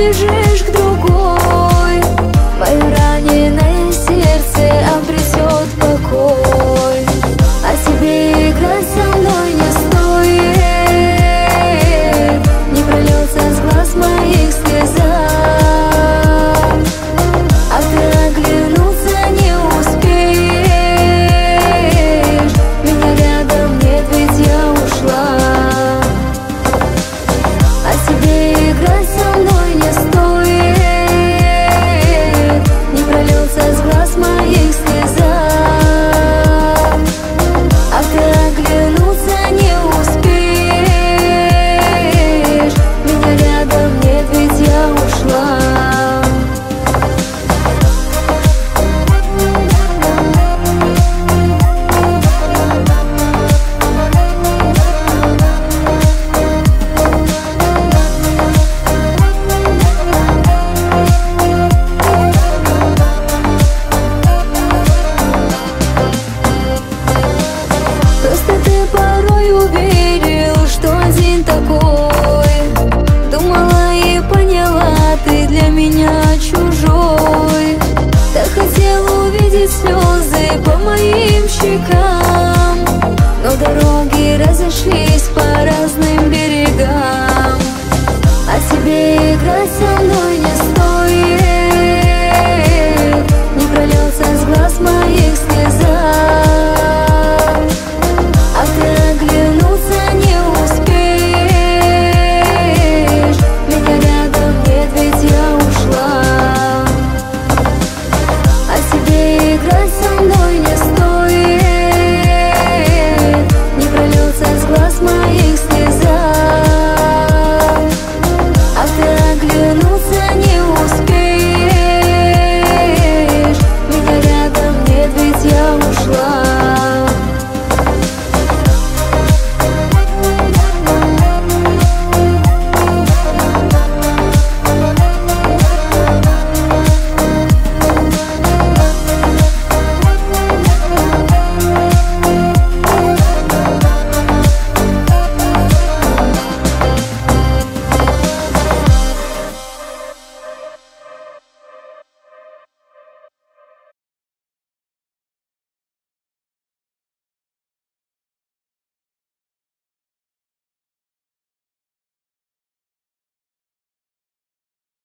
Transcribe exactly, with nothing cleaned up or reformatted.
побежишь к другой, мое раненое сердце обретет покой. А тебе играть со мной не стоит, не прольется с глаз моих слеза. А ты оглянуться не успеешь, меня рядом нет, ведь я ушла. А тебе играть со мной не стоит, не прольется с глаз моих слеза. А ты оглянуться не успеешь, меня рядом нет, ведь я ушла. Просто ты порой уверил, что один такой. Думала и поняла, ты для меня чужой. Так хотел увидеть слезы по моим щекам, но дороги разошлись.